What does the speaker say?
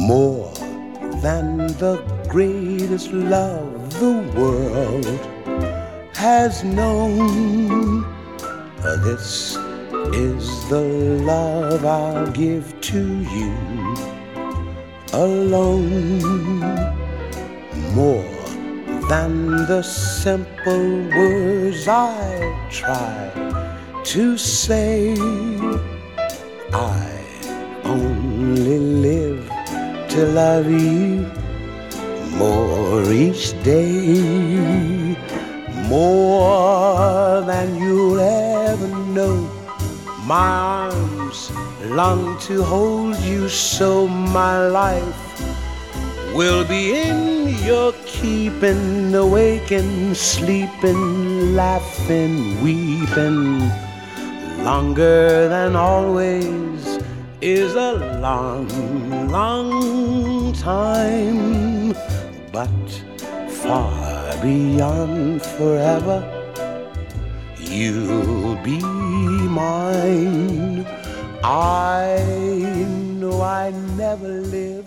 more than the greatest love the world has known. This is the love I'll give to you alone. More than the simple words I try to say. I only live to love you more each day, more than you'll ever know. My arms long to hold you, so my life will be in your keeping, awaking, sleeping, laughing, weeping. Longer than always is a long, long time, but far beyond forever, you'll be mine. I know I never lived